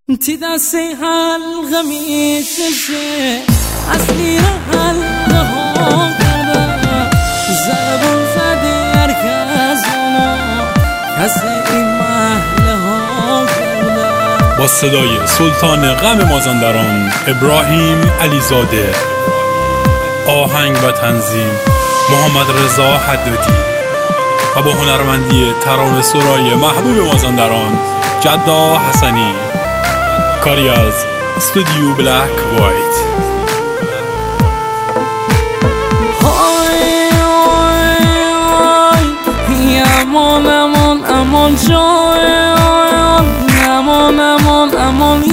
تی دستی حلقه میشه اصلی را حلقه ها کرده زبون زده هرکس اونا کسی این محله ها کرده. با صدای سلطان غم مازندران ابراهیم علیزاده، آهنگ و تنظیم محمد رضا حدادی و با هنرمندی ترانه سرای محبوب مازندران جدا حسنی، کاری از استودیو بلک وایت. امان امان امان جان، امان امان امان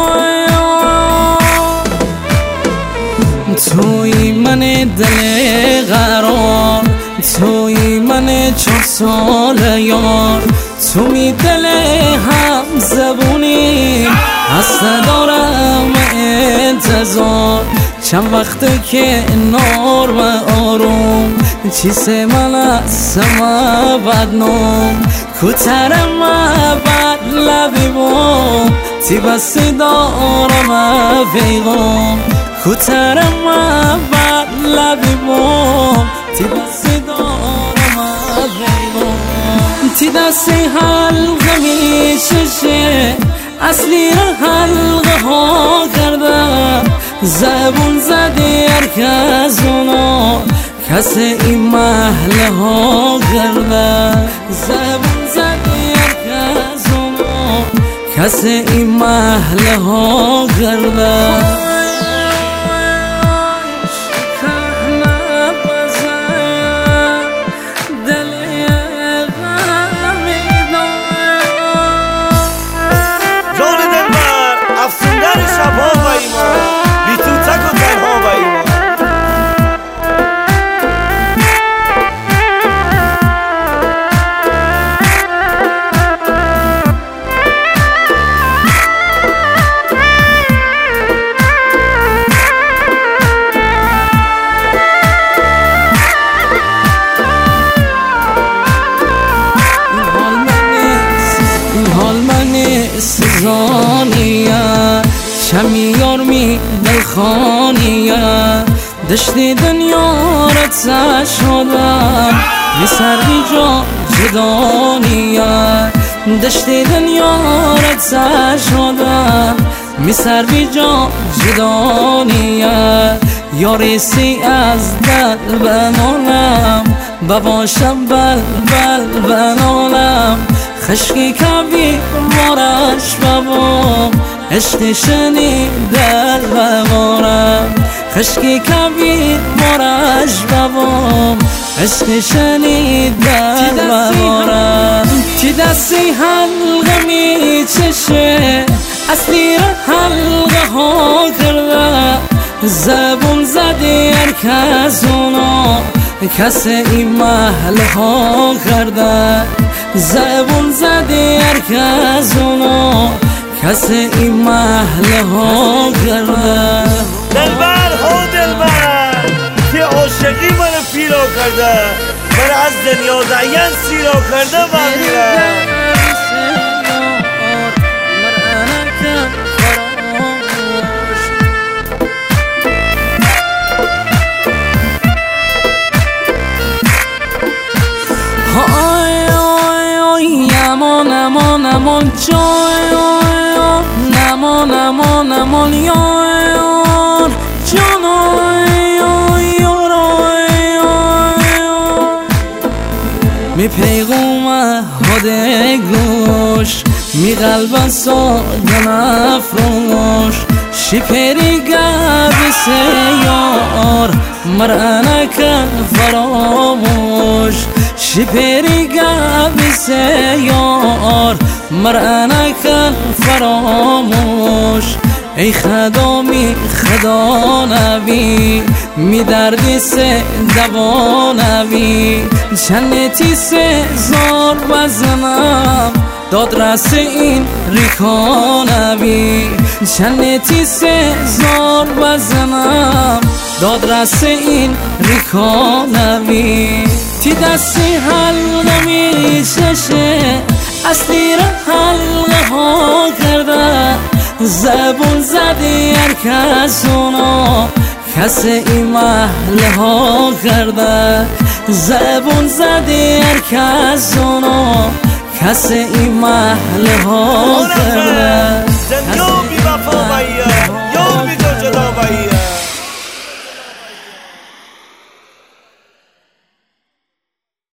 توی من دل قرار، توی من 4 ساله یار، توی دل هم زبونی هست دارم انتظار. چند وقته که نار و آروم چیسه من از ما بدنام کترم بد لبی بوم تی بستی دارم فیغم کترم بد لبی بوم تی بستی دارم فیغم. تی دستی حلقه میشه اصلی را حلقه ها کرده زبون زده هرکس اونا کسی این محله ها کرده زبون زده هرکس اونا کسی این محله ها کرده. سزانیه شمیار می دلخانیه دشتی دنیا رد شده می سردی جا جدانیه دشتی دنیا رد شده می سردی جا جدانیه یاریسی از دل بنالم بباشم بل بل بنالم خشکی کبی مارش ببام عشق شنیدل ببارم خشکی کبی مارش ببام عشق شنیدل ببارم. تی دستی حلقه میچشه اصلی را حلقه ها کرده زبون زده هرکس اونا کسی این محله ها کرده زبون زده هرکس اونا کسی این محله ها کرده. دلبر ها دلبر که عاشقی من پیرا کرده من از دنیا زعین سیرا کرده بمیره. امان امان امان جان، امان امان امان یار جان می پیغوم هده گوش می قلب ساده نفروش شپری گبی سیار مرانک فراموش شپری گبی سیار مرانک فراموش. ای خدامی خدا نبی می دردی سه دوا نبی چنتی سه زار بزنم داد رس این ریکا نبی چنتی سه زار بزنم داد رس این ریکا نبی. تی دستی حلقه میشه اصلی را حلقه ها کرده زبون زدی هر کس اونو کس این محله ها کرده زبون زدی هر کس اونو کس این محله ها کرده